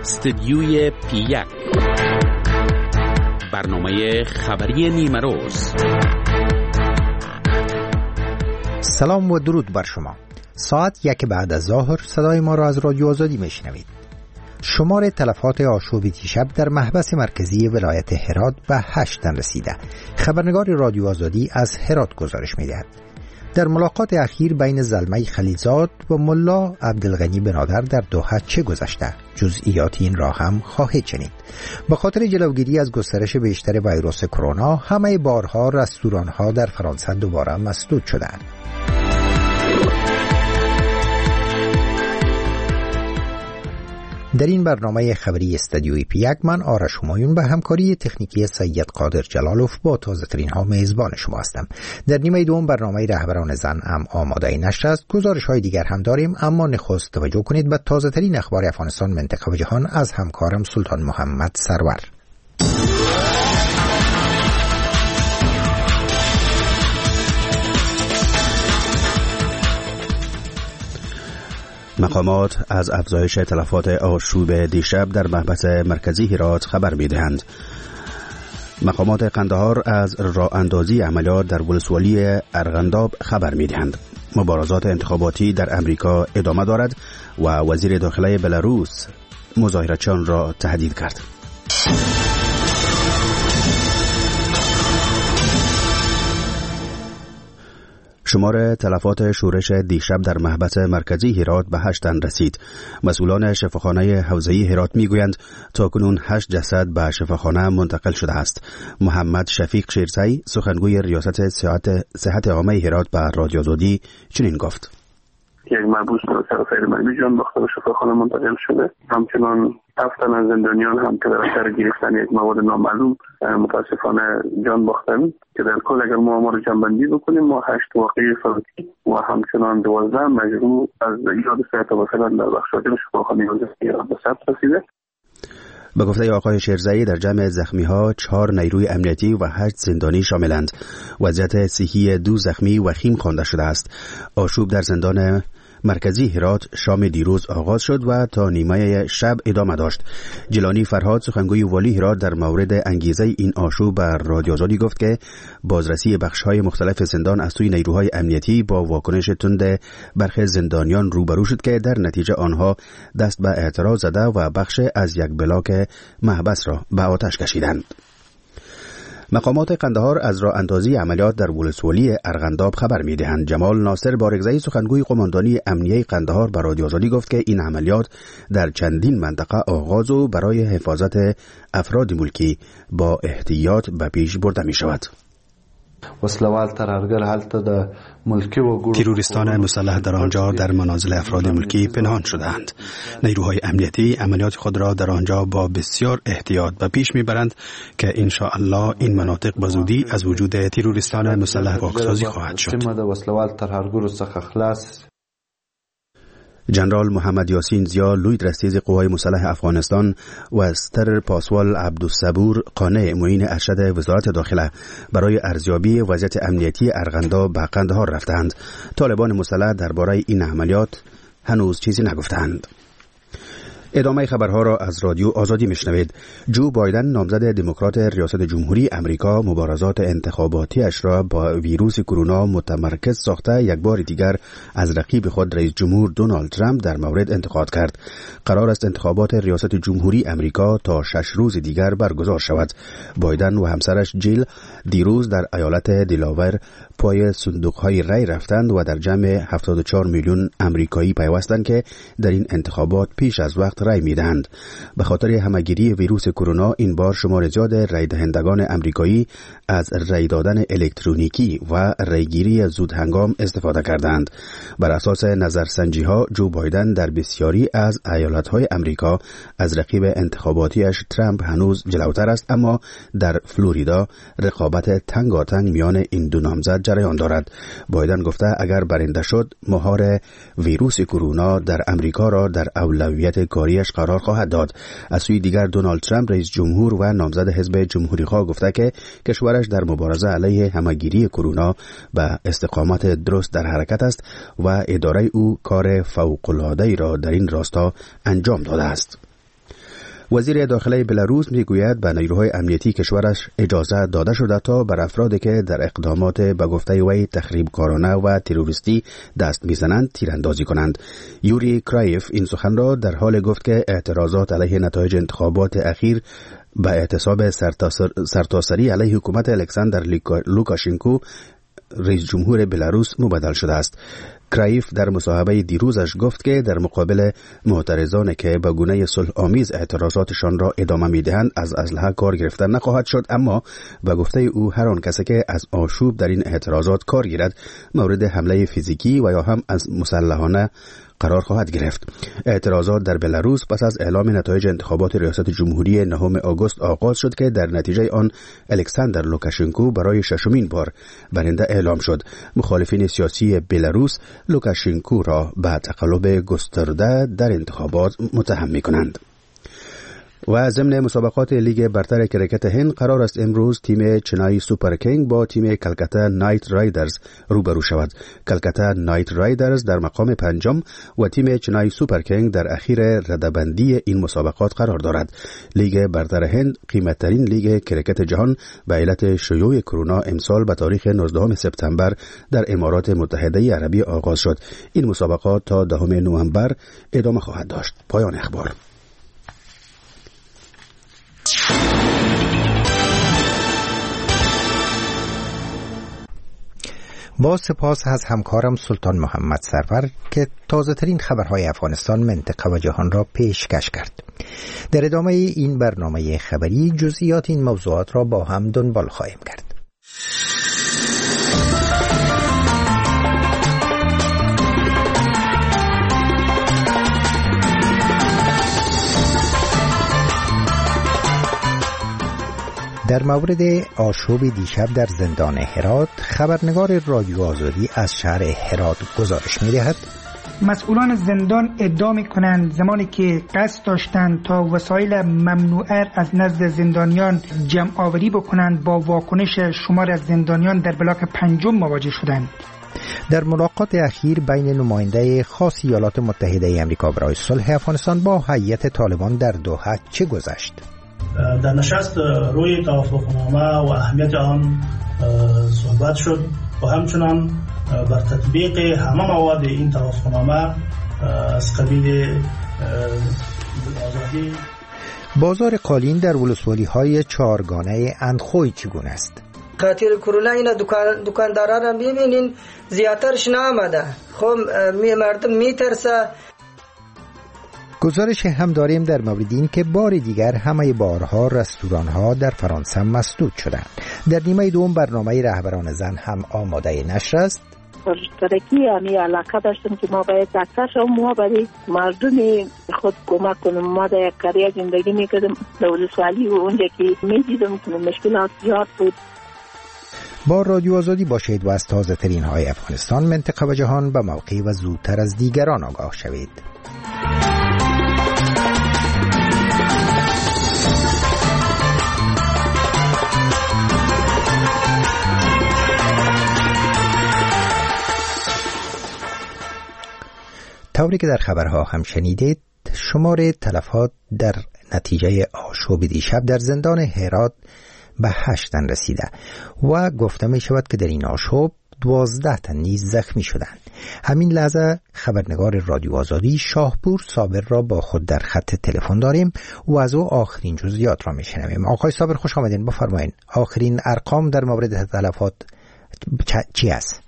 استدیوی پی1 برنامه خبری نیمه روز. سلام و درود بر شما. ساعت 1 بعد از ظهر صدای ما را از رادیو آزادی میشنوید. شمار تلفات آشوب دیشب در محبس مرکزی ولایت هرات به 8 تن رسیده. خبرنگار رادیو آزادی از هرات گزارش میدهد. در ملاقات اخیر بین زلمه خلیلزاد و ملا عبدالغنی بنادر در دوحه چه گذشته؟ جزئیات این را هم خواهید شنید. به خاطر جلوگیری از گسترش بیشتر ویروس کرونا، همه بارها رستوران‌ها در فرانسه دوباره مسدود شدند. در این برنامه خبری استدیوی پی1 من آرش همایون به همکاری تکنیکی سید قادر جلالوف با تازه ترین ها میزبان شما هستم. در نیمه دوم برنامه رهبران زن هم آماده نشر است. گزارش های دیگر هم داریم، اما نخست توجه کنید به تازه ترین اخبار افغانستان، منطقه و جهان از همکارم سلطان محمد سرور. مقامات از افزایش تلفات آشوب دیشب در محبس مرکزی هرات خبر می‌دهند. مقامات قندهار از راه اندازی عملیات در ولسوالی ارغنداب خبر می‌دهند. مبارزات انتخاباتی در امریکا ادامه دارد و وزیر داخله بلاروس مظاهرچیان را تهدید کرد. شمار تلفات شورش دیشب در محبس مرکزی هرات به 8 تن رسید. مسئولان شفاخانه حوزه‌ای هرات میگویند تاکنون 8 جسد به شفاخانه منتقل شده است. محمد شفیق شیرزی سخنگوی ریاست صحت عامه هرات به رادیو آزادی چنین گفت: یک محبوس سراسر مرمی جان باخته به شفاخانه منتقل شده. همچنان 7 تن از زندانیان هم که در اثر گرفتن یک مواد نامعلوم متاسفانه جان باختند، که در کل اگر ما آمار جمع‌بندی بکنیم ما 8 واقعه فوتی و همچنان 12 مجروح از ایجاد صحت و فعلا در بخش‌های شفاخانه به ثبت رسیده. به گفته آقای شیرزی در جمع زخمی‌ها 4 نیروی امنیتی و 8 زندانی شاملند. وضعیت صحی 2 زخمی وخیم خوانده شده است. آشوب در زندان مرکزی هرات شام دیروز آغاز شد و تا نیمه شب ادامه داشت. جیلانی فرهاد سخنگوی والی هرات در مورد انگیزه این آشوب بر رادیو آزادی گفت که بازرسی بخش‌های مختلف زندان از سوی نیروهای امنیتی با واکنش تند برخی زندانیان روبرو شد که در نتیجه آنها دست به اعتراض زده و بخش از یک بلاک محبس را به آتش کشیدند. مقامات قندهار از راه اندازی عملیات در ولسوالی ارغنداب خبر می‌دهند. جمال ناصر بارگزایی سخنگوی قماندانی امنیه قندهار به رادیو آزادی گفت که این عملیات در چندین منطقه آغاز و برای حفاظت افراد ملکی با احتیاط به پیش برده می‌شود. وسلوال ترهګر هلته د ملکی و تروریستان مسلح در آنجا در منازل افراد ملکی پنهان شدند. نیروهای امنیتی عملیات خود را در آنجا با بسیار احتیاط به پیش میبرند که ان شاء الله این مناطق به زودی از وجود تروریستان مسلح پاکسازی خواهد شد. وسلوال ترهګر څخه خلاص. جنرال محمد یاسین زیا لوی درستیز قوای مسلح افغانستان و ستر پاسوال عبدالصبور قانع معین ارشد وزارت داخله برای ارزیابی وضعیت امنیتی ارغنداب به قندهار رفتند. طالبان مسلح درباره این عملیات هنوز چیزی نگفتند. ادامه خبرها را از رادیو آزادی میشنوید. جو بایدن نامزد دموکرات ریاست جمهوری امریکا مبارزات انتخاباتیش را با ویروس کرونا متمرکز ساخته یک بار دیگر از رقیب خود رئیس جمهور دونالد ترامپ در مورد انتقاد کرد. قرار است انتخابات ریاست جمهوری امریکا تا 6 روز دیگر برگزار شود. بایدن و همسرش جیل دیروز در ایالت دلاور پای صندوق‌های رای رفتند و در جمع 74 میلیون امریکایی پیوستند که در این انتخابات پیش از وقت رای میدهند. به خاطر همه‌گیری ویروس کرونا این بار شمار زیاد رای دهندگان امریکایی از رای دادن الکترونیکی و رایگیری زود هنگام استفاده کردند. بر اساس نظرسنجی‌ها جو بایدن در بسیاری از ایالت‌های امریکا از رقیب انتخاباتیش ترامپ هنوز جلوتر است، اما در فلوریدا رقابت تنگاتنگ میان این دو نامزد جریان دارد. بایدن گفته اگر برنده شد مهار ویروس کرونا در امریکا را در اولویت کاریش قرار خواهد داد. از سوی دیگر دونالد ترامپ رئیس جمهور و نامزد حزب جمهوری‌خواه گفته که کشورش در مبارزه علیه همه‌گیری کرونا به استقامت درست در حرکت است و اداره او کار فوق‌العاده‌ای را در این راستا انجام داده است. وزیر داخله بلاروس میگوید به نیروهای امنیتی کشورش اجازه داده شده تا بر افرادی که در اقدامات به گفته وی تخریبکارانه و تروریستی دست میزنند تیراندازی کنند. یوری کرایف این سخن را در حال گفت که اعتراضات علیه نتایج انتخابات اخیر به اعتصاب سرتاسری علیه حکومت الکساندر لوکاشنکو رئیس جمهور بلاروس مبدل شده است. کرایف در مصاحبه دیروزش گفت که در مقابل معترضانی که به گونه صلح آمیز اعتراضاتشان را ادامه می‌دهند از اسلحه کار گرفتن نخواهد شد، اما به گفته او هر آن کسی که از آشوب در این اعتراضات کار گیرد مورد حمله فیزیکی و یا هم از مسلحانه قرار خواهد گرفت. اعتراضات در بلاروس پس از اعلام نتایج انتخابات ریاست جمهوری 9 آگوست آغاز شد که در نتیجه آن الکساندر لوکاشنکو برای ششمین بار برنده اعلام شد. مخالفین سیاسی بلاروس لوکاشنکو را به تقلب گسترده در انتخابات متهم می‌کنند. و ضمن مسابقات لیگ برتر کرکت هند قرار است امروز تیم چنای سوپر کینگ با تیم کلکتا نایت رایدرز روبرو شود. کلکتا نایت رایدرز در مقام پنجم و تیم چنای سوپر کینگ در اخیر رده‌بندی این مسابقات قرار دارد. لیگ برتر هند قیمت‌ترین لیگ کرکت جهان به علت شیوع کرونا امسال به تاریخ 19 سپتامبر در امارات متحده عربی آغاز شد. این مسابقات تا 10 نوامبر ادامه خواهد داشت. پایان اخبار. با سپاس از همکارم سلطان محمد سرور که تازه ترین خبرهای افغانستان، منطقه و جهان را پیشکش کرد. در ادامه این برنامه خبری جزئیات این موضوعات را با هم دنبال خواهیم کرد. در مورد آشوب دیشب در زندان هرات، خبرنگار رادیو آزادی از شهر هرات گزارش می‌دهد. مسئولان زندان ادعا می‌کنند زمانی که قصد داشتند تا وسایل ممنوعه از نزد زندانیان جمع آوری بکنند، با واکنش شمار از زندانیان در بلاک 5 مواجه شدند. در ملاقات اخیر بین نماینده خاص ایالات متحده آمریکا برای صلح افغانستان با هیئت طالبان در دوحه چه گذشت؟ در نشست روی توافقنامه و اهمیت آن صحبت شد و همچنان بر تطبیق همه مواد این توافقنامه از قبیل آزادی. بازار قالین در ولسوالی‌های چهارگانه اندخوی چگونه است؟ خاطر کرونا اینا دکانداران را ببینین زیادترش نآمده. خب مردم میترسه. گزارش هم داریم در مورد این که بار دیگر همه بارها، رستوران‌ها در فرانسه مسدود شدند. در نیمه دوم برنامه رهبران زن هم آماده نشر است. پرترکی یعنی علاقه داشتم که ما باید اکثر ما برای مردم خود کمک کنیم. ما در قریه زندگی میکردم در ولسوالی و اونجا که میدیدم که مشکلات زیاد بود. با رادیو آزادی باشید و از تازه ترین های افغانستان، منطقه و جهان به موقع و زودتر از دیگران آگاه شوید. طوری که در خبرها هم شنیدید، شمار تلفات در نتیجه آشوب دیشب در زندان هرات به 8 تن رسیده و گفته می شود که در این آشوب 12 تن نیز زخمی شدند. همین لحظه خبرنگار رادیو آزادی شاهپور صابر را با خود در خط تلفن داریم و از او آخرین جزئیات را می شنویم. آقای صابر خوش آمدین. بفرمایید آخرین ارقام در مورد تلفات چی است؟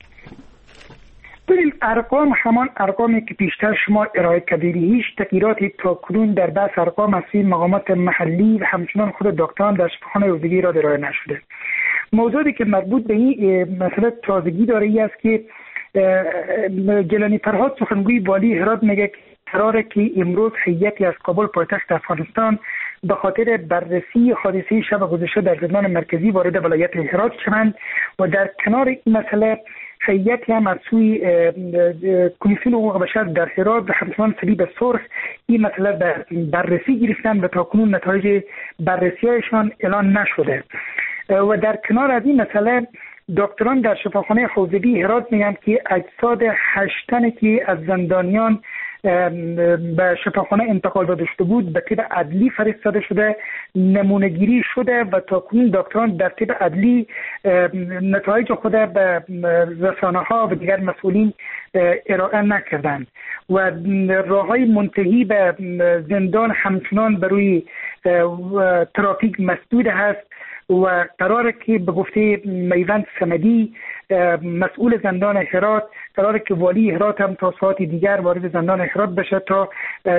این ارقام همان ارقامی که پیشتر شما ارائه کردید. هیچ تغییراتی تا کنون در بحث ارقام از مقامات محلی و همچنان خود دکتران در شفاخانه عضوی را ارائه نشده. موضوعی که مربوط به این مسئله تازگی داره ای است که گیلانی فرهاد سخنگوی والی هرات میگه قراره که امروز هیئتی از کابل پایتخت افغانستان به خاطر بررسی حادثه شب گذشته در زندان مرکزی وارد ولایت هرات شوند و در کنار این مسئله هیئتی هم از سوی کمیسیون حقوق بشر در هرات و همچنان صلیب سرخ این مسئله بررسی گرفتن و تاکنون نتایج بررسی‌هایشان اعلان نشده. و در کنار از این مسئله دکتران در شفاخانه حوزوی هرات میگن که اجساد 8 تنی که از زندانیان به شفاخانه انتقال داده شده بود به طب عدلی فرستاده شده، نمونه گیری شده و تاکنون دکتران در طب عدلی نتایج خود به رسانه‌ها و دیگر مسئولین ارائه نکردند و راه‌های منتهی به زندان همچنان بر روی ترافیک مسدود هست و قراره که به گفته میوند صمدی مسئول زندان هرات قراره که والی هرات هم تا ساعت دیگر وارد زندان هرات بشه تا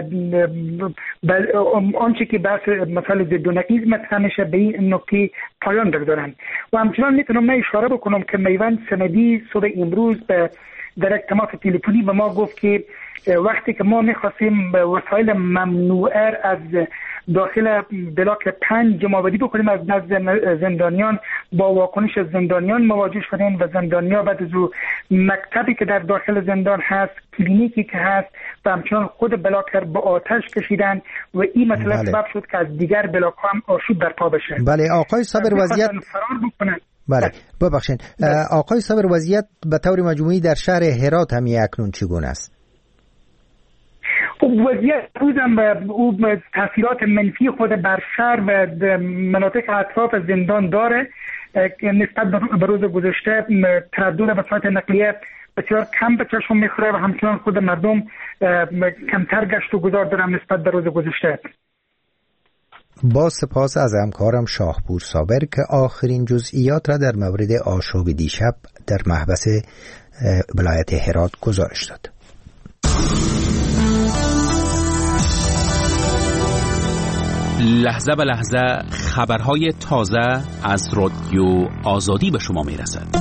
آنچه که بحث مسئله ضد و نقیض مطرح میشه به این نکته پایان بگذارن. و همچنان میتونم من اشاره بکنم که میوند صمدی صبح امروز در یک تماس تلفنی به ما گفت که وقتی که ما میخواستیم وسایل ممنوعه از داخل بلاک 5 جمع‌آوری بکنیم از نزد زندانیان، با واکنش زندانیان مواجه شدیم و زندانیان بعد از مکتبی که در داخل زندان هست، کلینیکی که هست و همچنان خود بلاک به آتش کشیدن و این مسئله سبب شد که از دیگر بلاک هم آشوب برپا بشه. بله آقای صابر وضعیت فرار بکنن. بله ببخشید آقای صابر وضعیت به طور مجموعی در شهر هرات هم اکنون چگونه است؟ وضعیت روزم او تاثیرات منفی خود بر شهر و مناطق اطراف زندان داره. نسبت به روز گذشته تردد وسایل نقلیه بسیار کم به چشم میخوره و همچنان خود مردم کمتر گشت و گذار دارن نسبت به روز گذشته. با سپاس از همکارم شاهپور صابر که آخرین جزئیات را در مورد آشوب دیشب در محبس ولایت هرات گزارش داد. لحظه به لحظه خبرهای تازه از رادیو آزادی به شما میرسد.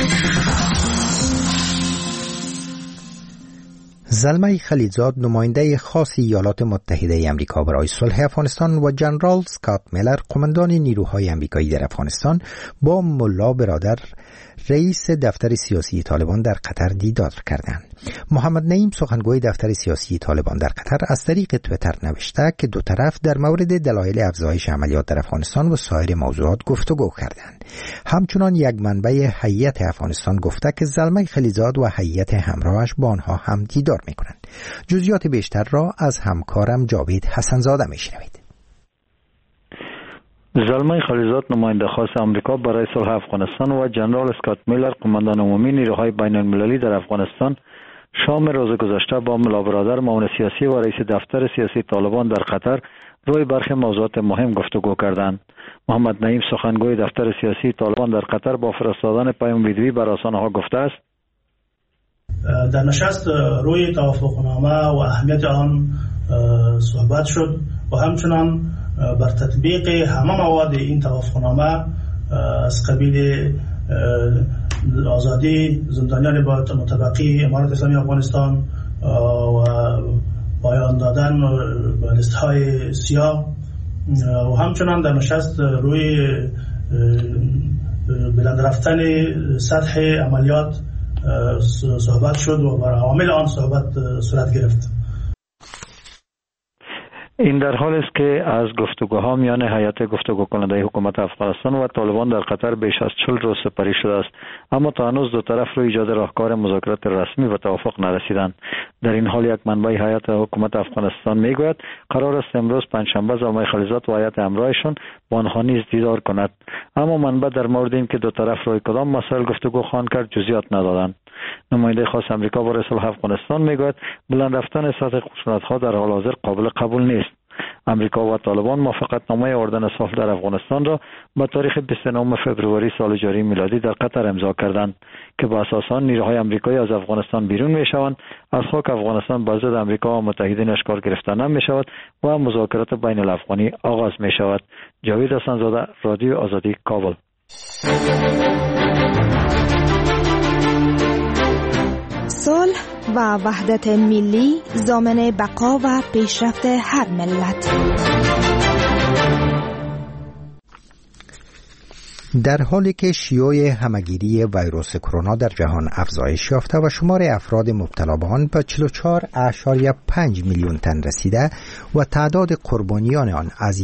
زلمه خلیلزاد نماینده خاص ایالات متحده آمریکا برای صلح افغانستان و جنرال اسکات میلر قماندان نیروهای آمریکایی در افغانستان با ملا برادر رئیس دفتر سیاسی طالبان در قطر دیدار کردند. محمد نعیم سخنگوی دفتر سیاسی طالبان در قطر از طریق توییتر نوشته که دو طرف در مورد دلایل افزایش عملیات در افغانستان و سایر موضوعات گفتگو کردند. همچنان یک منبع هیئت افغانستان گفته که زلمه خلیلزاد و هیئت همراهش با آنها هم دیدار می‌کنند. جزئیات بیشتر را از همکارم جاوید حسنزاده می‌شنوید. زلمه خلیلزاد نماینده خاص آمریکا برای صلح افغانستان و جنرال اسکات میلر قماندان عمومی نیروهای بین المللی در افغانستان شام روز گذشته با ملا برادر معاون سیاسی و رئیس دفتر سیاسی طالبان در قطر روی برخی موضوعات مهم گفتگو کردند. محمد نعیم سخنگوی دفتر سیاسی طالبان در قطر با فرستادن پیام ویدیویی بر رسانه‌ها گفته است: در نشست روی توافقنامه و اهمیت آن صحبت شد و همچنان بر تطبیق همه مواد این توافقنامه از قبیل آزادی زندانیان متبقی امارت اسلامی افغانستان و پایان دادن به لیست‌های سیاه و همچنان در نشست روی بلند رفتن سطح عملیات صحبت شد و بر عوامل آن صحبت صورت گرفت. این در حال است که از گفتگوها میان هیئت گفتگو کننده حکومت افغانستان و طالبان در قطر بیش از 40 روز سپری شده است، اما تا هنوز دو طرف روی ایجاد راهکار مذاکرات رسمی و توافق نرسیدند. در این حال یک منبع هیئت حکومت افغانستان میگوید قرار است امروز پنجشنبه زلمه خلیلزاد و هیئت همراهشان با آنها نیز دیدار کند، اما منبع در مورد اینکه دو طرف روی کدام مسائل گفتگو خواهند کرد جزئیات ندادند. نماینده خاص آمریکا برای صلح افغانستان میگوید بلند رفتن سطح خشونت‌ها در حال حاضر قابل قبول نیست. امریکا و طالبان موافقتنامه اردن صلح در افغانستان را با تاریخ 29 فوریه سال جاری میلادی در قطر امضا کردند که با اساس آن نیروهای آمریکایی از افغانستان بیرون میشوند، از خاک افغانستان با ضد آمریکا و متحدینش کار گرفته نمیشود و مذاکرات بین الافغانی آغاز میشود. جاوید حسنزاده، رادیو آزادی، کابل. صلح و وحدت ملی ضامن بقا و پیشرفت هر ملت. در حالی که شیوع همگیری ویروس کرونا در جهان افزایش یافته و شمار افراد مبتلا به آن به 44.5 میلیون تن رسیده و تعداد قربانیان آن از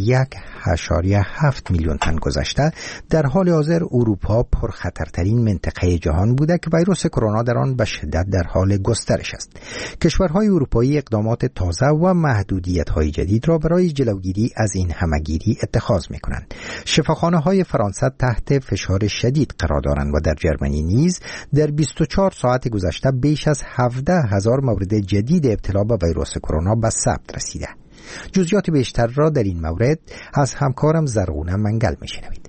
1.7 میلیون تن گذشته، در حال حاضر اروپا پرخطرترین منطقه جهان بوده که ویروس کرونا در آن به شدت در حال گسترش است. کشورهای اروپایی اقدامات تازه و محدودیت‌های جدید را برای جلوگیری از این همگیری اتخاذ می‌کنند. شفاخانه‌های فرانسه تحت فشار شدید قرار دارند و در جرمنی نیز در 24 ساعت گذشته بیش از 17,000 مورد جدید ابتلا به ویروس کرونا به ثبت رسیده. جزئیات بیشتر را در این مورد از همکارم زرغونه منگل می‌شنوید.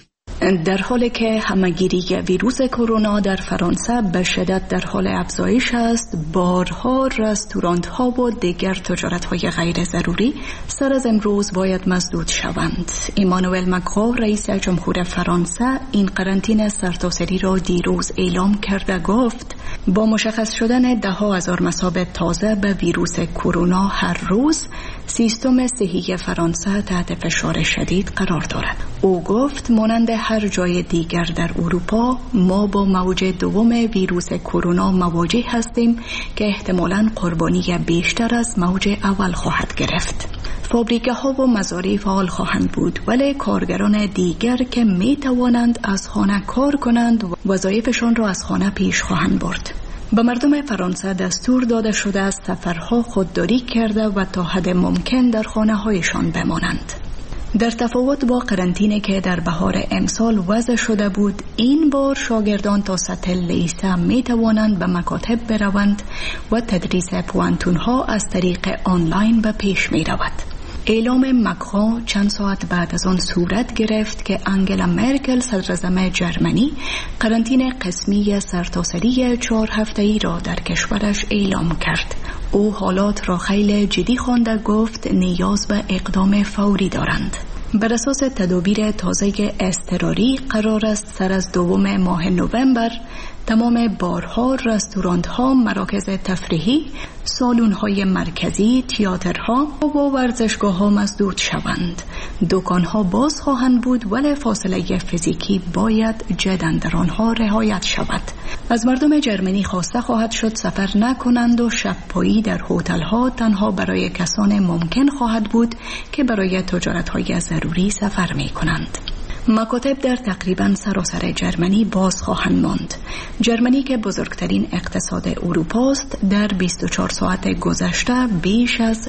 در حالی که همگیری ویروس کرونا در فرانسه به شدت در حال افزایش است، بارها رستوران‌ها و دیگر تجارت‌های غیر ضروری سر از امروز باید مسدود شوند. ایمانوئل ماکرون رئیس جمهور فرانسه این قرنطینه سرتاسری را دیروز اعلام کرده گفت با مشخص شدن 10,000 مصاب تازه به ویروس کرونا هر روز، سیستم صحی فرانسه تحت فشار شدید قرار دارد. او گفت مانند هر جای دیگر در اروپا ما با موج دوم ویروس کرونا مواجه هستیم که احتمالاً قربانی بیشتر از موج اول خواهد گرفت. فابریکه ها و مزارع فعال خواهند بود، ولی کارگران دیگر که می توانند از خانه کار کنند وظایفشان را از خانه پیش خواهند برد. به مردم فرانسه دستور داده شده است سفرها خودداری کرده و تا حد ممکن در خانه هایشان بمانند. در تفاوت با قرنطینه که در بهار امسال وضع شده بود، این بار شاگردان تا سطح لیسه می توانند به مکاتب بروند و تدریس پوانتونها از طریق آنلاین به پیش می رود. اعلام ماکرون چند ساعت بعد از آن صورت گرفت که آنگلا مرکل صدراعظم جرمنی قرنطینه قسمی سرتاسری 4 هفته‌ای را در کشورش اعلام کرد. او حالات را خیلی جدی خوانده گفت نیاز به اقدام فوری دارند. بر اساس تدابیر تازه اضطراری قرار است سر از 2 ماه نوامبر تمام بارها، رستوران‌ها، مراکز تفریحی، سالن‌های مرکزی، تئاترها و ورزشگاه‌ها مسدود شوند. دکان‌ها باز خواهند بود ولی فاصله فیزیکی باید جداً در آنها رعایت شود. از مردم جرمنی خواسته خواهد شد سفر نکنند و شب‌پایی در هتل‌ها تنها برای کسان ممکن خواهد بود که برای تجارت‌های ضروری سفر می‌کنند. مکاتب در تقریباً سراسر جرمنی باز خواهند ماند. جرمنی که بزرگترین اقتصاد اروپا است، در 24 ساعت گذشته بیش از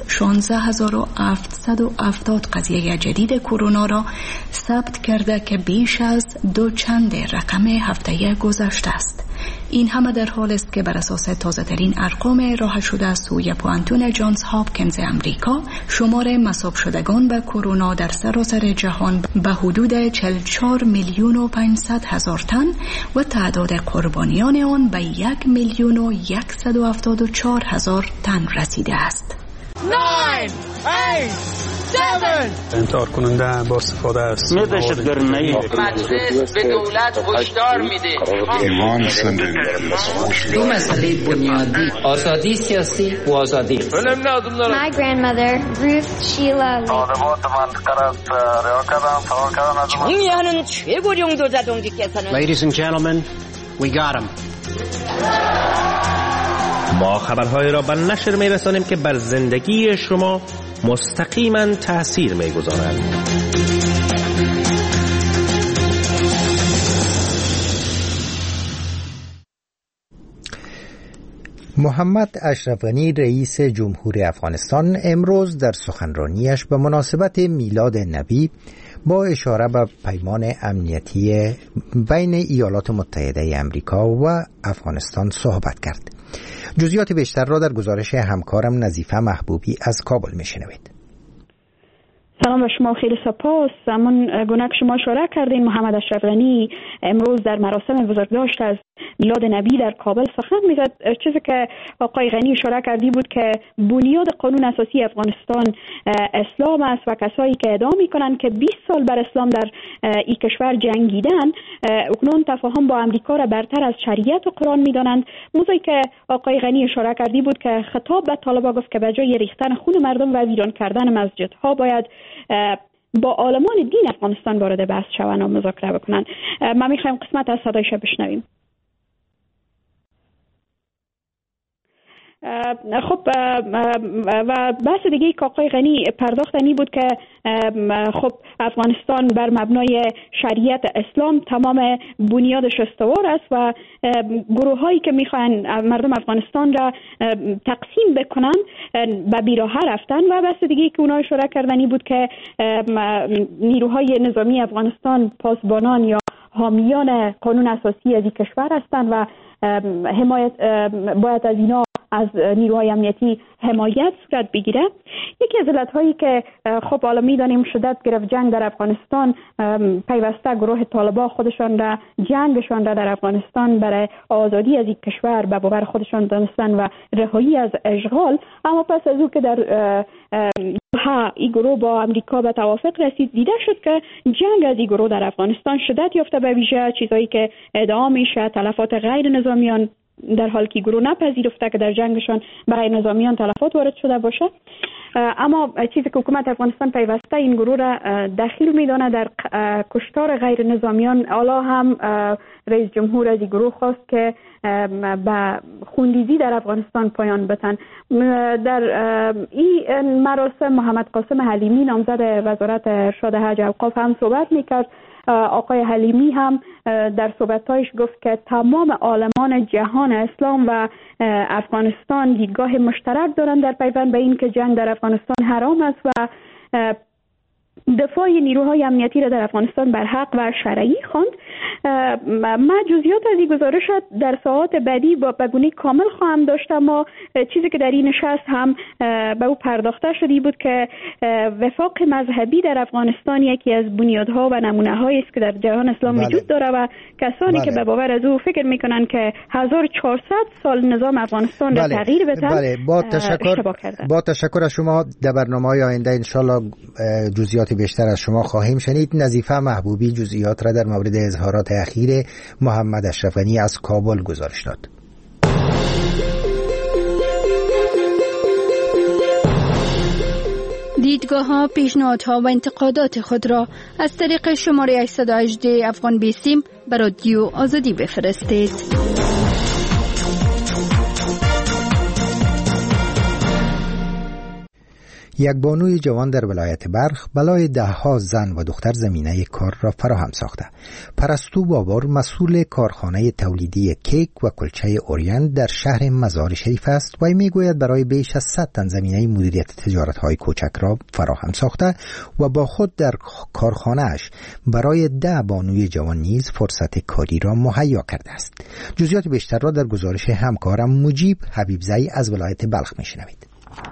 16,770 قضیه جدید کرونا را ثبت کرده که بیش از 2 رقم هفته گذشته است. این همه در حال است که بر اساس تازه‌ترین ارقام راه شده از سوی پوانتون جانز هاپکینز امریکا، شمار مصاب شدگان به کرونا در سراسر جهان به حدود 44,500,000 تن و تعداد قربانیان آن به 1,174,000 تن رسیده است. 9 8 7 انتحار کننده با استفاده است. مجلس به دولت هشدار میده. دو مسئله بنیادی: آزادی سیاسی و آزادی. My grandmother, Ruth Sheila Lee. 정의하는 최고령 도자동지께서는 Ladies and gentlemen, we got him. ما خبرهای را به نشر می‌رسانیم که بر زندگی شما مستقیما تأثیر می‌گذارند. محمد اشرف غنی رئیس جمهور افغانستان امروز در سخنرانیش به مناسبت میلاد نبی با اشاره به پیمان امنیتی بین ایالات متحده آمریکا و افغانستان صحبت کرد. جزئیات بیشتر را در گزارش همکارم نظیفه محبوبی از کابل میشنوید. سلام به شما، خیلی سپاس. همون گونه که شما اشاره کردین، محمد اشرف غنی امروز در مراسم بزرگداشت از میلاد نبی در کابل سخن میزد. چیزی که آقای غنی اشاره کردی بود که بنیاد قانون اساسی افغانستان اسلام است و کسایی که ادعا میکنن که 20 سال بر اسلام در این کشور جنگیدن اکنون تفاهم با امریکا را برتر از شریعت و قرآن میدانند. موضوعی که آقای غنی اشاره کردی بود که خطاب به طالبان گفت که به جای ریختن خون مردم و ویران کردن مسجدها باید با عالمان دین افغانستان وارد بحث شوند و مذاکره بکنن. ما میخوایم قسمت از صدایش بشنویم. خب و بحث دیگه که آقای غنی پرداختنی بود که خب افغانستان بر مبنای شریعت اسلام تمام بنیادش استوار است و گروه هایی که میخواین مردم افغانستان را تقسیم بکنن به بیراه رفتن. و بحث دیگه که اونها اشاره کردنی بود که نیروهای نظامی افغانستان پاسبانان یا حامیان قانون اساسی از این کشور هستند و حمایت باید از اینا از نیروهای امنیتی حمایت صورت بگیره. یکی از علتهایی که خب حالا میدانیم شدت گرفت جنگ در افغانستان، پیوسته گروه طالبان خودشان را جنگشان را در افغانستان برای آزادی از این کشور به باور خودشان دانستن و رهایی از اشغال. اما پس از او که در این گروه با امریکا به توافق رسید، دیده شد که جنگ از این گروه در افغانستان شدت یافته، به ویژه چیزایی که ادعا میشه تلفات غیر نظامیان، در حالی که گروه نپذیرفته که در جنگشان برای نظامیان تلفات وارد شده باشه. اما چیزی که حکومت افغانستان پیوسته این گروه را دخیل میدانه در کشتار غیر نظامیان. حالا هم رئیس جمهور از این گروه خواست که به خونریزی در افغانستان پایان بتن. در این مراسم محمد قاسم حلیمی نامزد وزارت ارشاد حج اوقاف هم صحبت میکرد. آقای حلیمی هم در صحبتایش گفت که تمام عالمان جهان اسلام و افغانستان دیدگاه مشترک دارند در پیوند به این که جنگ در افغانستان حرام است و دفاع نیروهای امنیتی را در افغانستان بر حق و شرعی خواند. من جزئیات از این گزارش در ساعات بعدی به گونه کامل خواهم داشت، اما چیزی که در این نشست هم به او پرداخته شدی بود که وفاق مذهبی در افغانستان یکی از بنیادها و نمونه‌هایی است که در جهان اسلام وجود داره و کسانی که به باور از او فکر میکنن که 1400 سال نظام افغانستان را تغییر بدن با تشکر از شما. در برنامه‌های آینده ان شاءالله جزئیات بیشتر از شما خواهیم شنید. نظیفه محبوبی جزئیات را در مورد اظهارات اخیر محمد اشرف غنی از کابل گزارش داد. دیدگاه‌ها، پیشنهادها و انتقادات خود را از طریق شماره 818 افغان بیسیم به رادیو آزادی بفرستید. یک بانوی جوان در ولایت بلخ بلای دهها زن و دختر زمینه کار را فراهم ساخته. پرستو بابر مسئول کارخانه تولیدی کیک و کلچه اورینت در شهر مزار شریف است و میگوید برای بیش از 100 تن زمینه مدیریت تجارت‌های کوچک را فراهم ساخته و با خود در کارخانه‌اش برای 10 بانوی جوان نیز فرصت کاری را مهیا کرده است. جزئیات بیشتر را در گزارش همکارم مجیب حبیبزئی از ولایت بلخ میشنوید.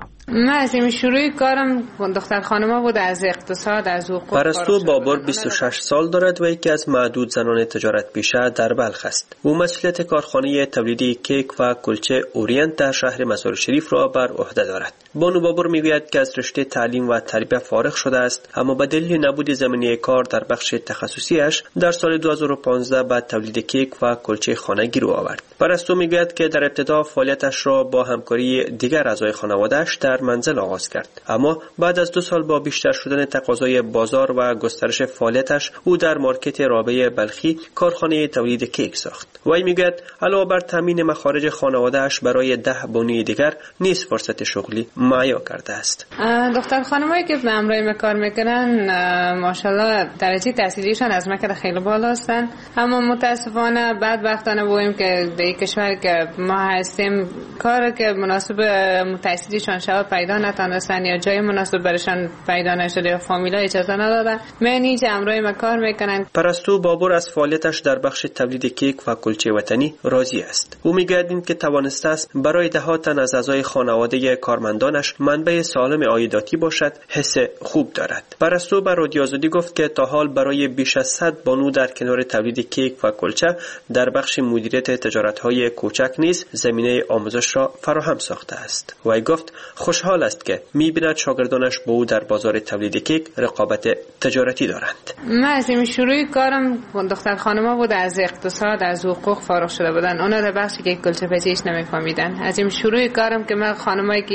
من از این شروع کارم دختر خانما بود، از اقتصاد، از حقوق. پرستو بابر 26 سال دارد و یکی از معدود زنان تجارت پیشه در بلخ است. او مسئولیت کارخانه تولیدی کیک و کلچه اورینت در شهر مزار شریف را بر عهده دارد. بانو بابر میگوید که از رشته تعلیم و تربیت فارغ شده است، اما به دلیل نبود زمینه کار در بخش تخصصیش در سال 2015 به تولید کیک و کلچه خانگی رو آورد. پرستو میگوید که در ابتدا فعالیتش را با همکاری دیگر اعضای خانواده‌اش در منزل آغاز کرد، اما بعد از 2 سال با بیشتر شدن تقاضای بازار و گسترش فعالیتش او در مارکت رابعه بلخی کارخانه تولید کیک ساخت. وی میگوید علاوه بر تامین مخارج خانواده‌اش برای 10 بانوی دیگر نیز فرصت شغلی مهیا کرده است. دختر خانمایی که به همراه کار میکنن ماشاءالله درجه تحصیلیشان از مکر خیلی بالا هستن، اما متاسفانه بدبختانه بگوییم که در این کشور که ما هستیم کار که مناسب تحصیلیشان شود پیدا نتونستن یا جای مناسب برشان پیدا نشده یا فامیلا اجازه ندادن. من اینجا همراه کار میکنن. پرستو بابر از فعالیتش در بخش تولید کیک و کلچه وطنی راضی است. او میگوید که توانسته است برای 10 تن از اعضای خانواده کارمندانش منبع سالم عایداتی باشد، حس خوب دارد. پرستو بر رادیو آزادی گفت که تا حال برای بیش از 100 بانو در کنار تولید کیک و کلچه در بخش مدیریت تجارت‌های کوچک نیز زمینه آموزش را فراهم ساخته است. وی گفت خوشحال است که می‌بیند شاگردانش با او در بازار تولید کیک رقابت تجارتی دارند. من از این شروع کارم دختر خانما بود، از اقتصاد، از حقوق فارغ شده بودن. اونا در بخش کیک کلچه پزیش نمی‌فهمیدن. از این شروع کارم که من خانمایی که یک تا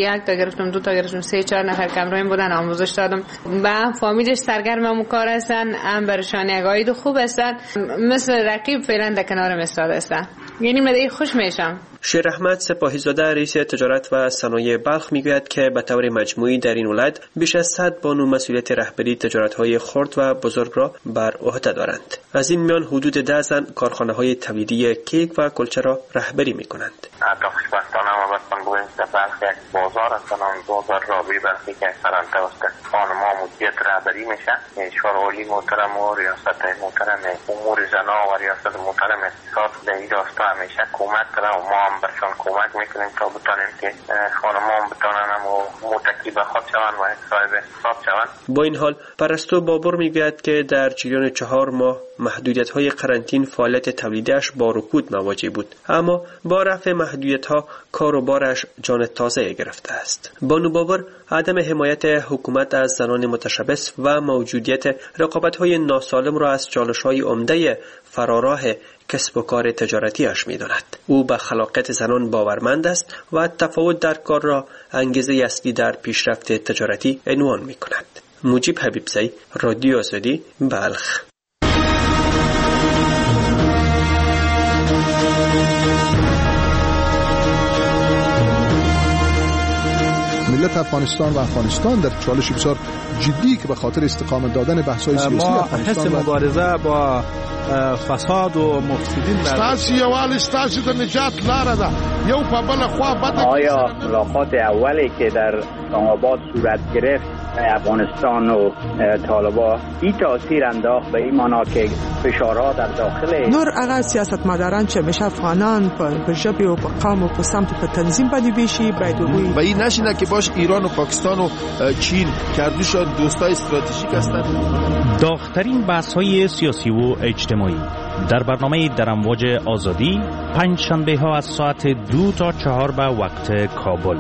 گرفتم، 2 تا گرفتم، 3-4 نفر کمرایم بودن آموزش دادم. با هم فامیلش سرگرم کار هستن، هم برشان یک عاید خوب هستن، مثل رقیب فعلا در کنارم استاد هستن. یعنی من خوش میشم. شیر احمد سپاهیزاده رئیس تجارت و صنایع بلخ میگوید که به طور مجموعی در این ولایت بیش از 100 بانو مسئولیت رهبری تجارت‌های خرد و بزرگ را بر عهده دارند. از این میان حدود 10 زن کارخانه‌های تولیدی کیک و کلچه را رهبری می‌کنند. خوشبختانه ما بستان بودیم که بلخ یک بازار است، بازار رابی بلخی که اکثرا توسط خانم‌ها مدیریت رهبری میشه. شورای محترم و ریاست محترم امور زنا و ریاست محترم اقتصاد در این راستا همیشه کمک کرده و ما هم برشان کمک میکنیم تا بتانیم که خانم‌ها بتانن و متکی به خود شوند و صاحب اقتصاد شوند. با این حال پرستو بابر میگوید که در جریان 4 ماه محدودیت‌های قرنطین فعالیت تولیدش با رکود مواجه بود، اما با رفع محدودیت‌ها کار و بارش جان تازه گرفته است. بانو بابر عدم حمایت حکومت از زنان متشبث و موجودیت رقابت‌های ناسالم را از چالش‌های عمده فراراه کسب و کار تجارتیش می‌داند. او به خلاقیت زنان باورمند است و تفاوت در کار را انگیزه اصلی در پیشرفت تجارتی عنوان می‌کند. مجیب حبیبزی، رادیو آزادی، بلخ. ملت افغانستان و افغانستان در چالش بسیار جدی که به خاطر استقامت دادن بحث‌های سیاسی افغانستان ما حس مبارزه با فساد و مفسدین ستاسو یوال ستاسو د نجات لاره ده. یو په بل خوا بده. آیا ملاقات اولی که در اسلام‌آباد صورت گرفت افغانستان و طالبان این تاثیر انداخت به این معنا که فشارها در داخل نور هغه سیاستمداران چې همیشه افغانان په ژبې او په قوم او په سمت په تنظیم باندې بیشي باید وګوري و این نشینه که باش ایران و پاکستان و چین کردوشان دوستای استراتژیک هستند. داغ‌ترین بحث‌های سیاسی و اجتماعی در برنامه در امواج آزادی پنج شنبه ها از ساعت 2 تا 4 به وقت کابل.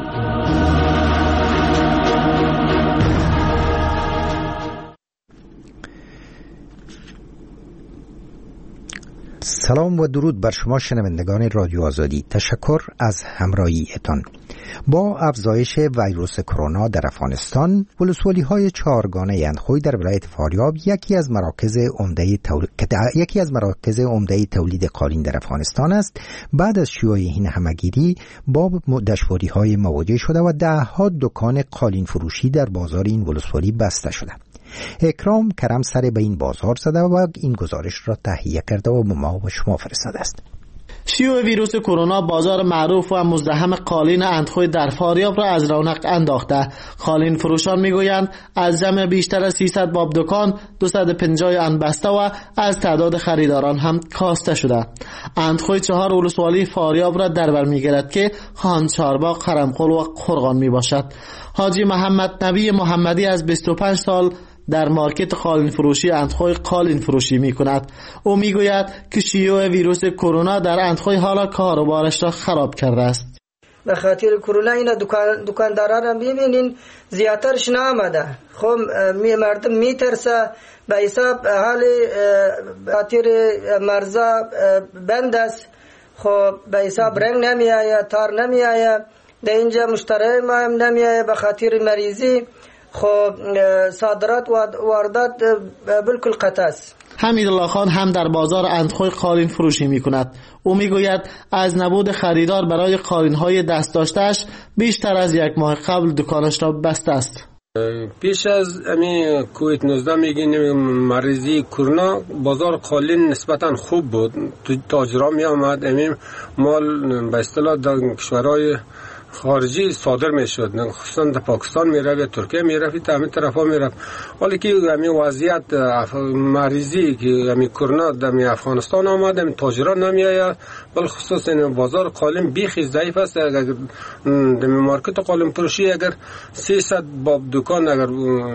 سلام و درود بر شما شنوندگان رادیو آزادی. تشکر از همراهیتان. با افزایش ویروس کرونا در افغانستان، ولسوالی‌های چهارگانه اندخوی در ولایت فاریاب یکی از مراکز عمده تولید قالین در افغانستان است. بعد از شیوع این همگیری با دشواری‌های مواجه شده و ده‌ها دکان قالین فروشی در بازار این ولسوالی بسته شده. اکرام کرم سر به این بازار زده و این گزارش را تهیه کرده و به ما و شما فرستاده است. شیوع ویروس کرونا بازار معروف و مزدحم قالین اندخوی در فاریاب را از رونق انداخته. قالین فروشان میگویند از جمع بیشتر از 300 باب دکان 250 آن بسته و از تعداد خریداران هم کاسته شده. اندخوی 4 ولسوالی فاریاب را در بر میگیرد که خان چارباغ، قرمقل و قرغان می باشد. حاجی محمد نبی محمدی از 25 سال در مارکت قالین فروشی اندخوی قالین فروشی می کند. او می گوید که شیوع ویروس کرونا در اندخوی حالا کار و بارش را خراب کرده است. به خاطر کرونا اینا دکانداران را ببینین زیادترش نامده. خب مردم می ترسه به حساب حال خاطر مرزا بند است. خب به حساب رنگ نمی آید، تار نمی آید، در اینجا مشتری ما هم نمی آید به خاطر مریضی. خب صادرات و واردات بالکل قطع است. حمیدالله خان هم در بازار اندخوی قالین فروشی می کند. او می گوید از نبود خریدار برای قالین های دست داشتهش بیشتر از 1 ماه قبل دکانش را بسته است. پیش از کووید 19 میگین مریضی کرونا بازار قالین نسبتا خوب بود. تاجرا می آمد مال به اصطلاح در کشورهای خارجی صادر میشد، خصوصا در پاکستان میرفت، ترکیه میرفت، همین طرفا میرفت. ولی که همین وضعیت مریضی که همین کرونا در افغانستان آمد، همین تاجرا نمیآید، بل خصوصا این بازار قالین بیخی ضعیف است. اگر در مارکت قالین فروشی اگر 300 باب دکان اگر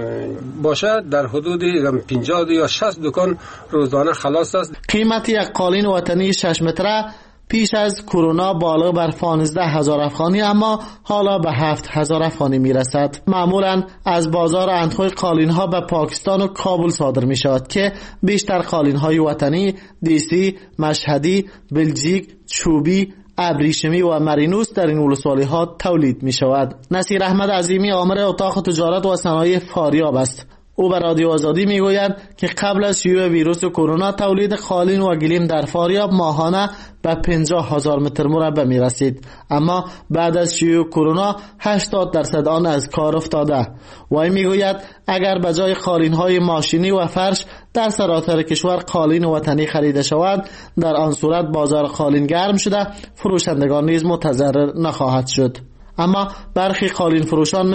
باشد، در حدود 50 یا 60 دکان روزانه خلاص است. قیمت یک قالین وطنی 6 متره پیش از کرونا بالا بر 15,000 افغانی، اما حالا به 7,000 افغانی میرسد. معمولا از بازار اندخوی قالین ها به پاکستان و کابل صادر می شود که بیشتر قالین های وطنی، دیسی، مشهدی، بلژیک، چوبی، ابریشمی و مرینوس در این ولسوالی ها تولید می شود. نصیر احمد عظیمی آمر اتاق تجارت و صنایع فاریاب است. او به رادیو آزادی میگوید که قبل از شیوع ویروس کرونا تولید قالین و گلیم در فاریاب ماهانه به 50,000 متر مربع می رسید، اما بعد از شیوع کرونا 80% آن از کار افتاده. وی میگوید اگر به جای قالین های ماشینی و فرش در سراسر کشور قالین وطنی خریده شود، در آن صورت بازار قالین گرم شده، فروشندگان نیز متضرر نخواهد شد. اما برخی قالین فروشان